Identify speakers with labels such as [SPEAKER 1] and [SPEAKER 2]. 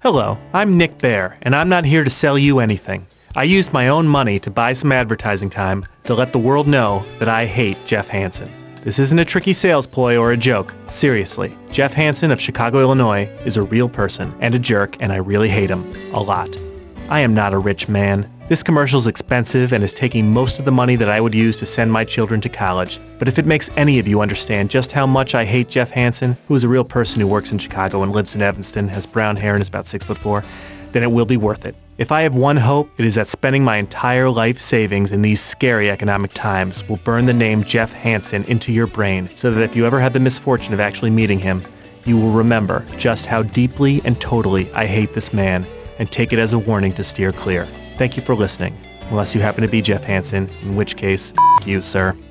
[SPEAKER 1] Hello, I'm Nick Bear, and I'm not here to sell you anything. I used my own money to buy some advertising time to let the world know that I hate Jeff Hansen. This isn't a tricky sales ploy or a joke. Seriously, Jeff Hansen of Chicago, Illinois is a real person and a jerk, and I really hate him a lot. I am not a rich man. This commercial's expensive and is taking most of the money that I would use to send my children to college. But if it makes any of you understand just how much I hate Jeff Hansen, who is a real person who works in Chicago and lives in Evanston, has brown hair and is about 6'4", then it will be worth it. If I have one hope, it is that spending my entire life savings in these scary economic times will burn the name Jeff Hansen into your brain so that if you ever had the misfortune of actually meeting him, you will remember just how deeply and totally I hate this man and take it as a warning to steer clear. Thank you for listening, unless you happen to be Jeff Hansen, in which case, you, sir.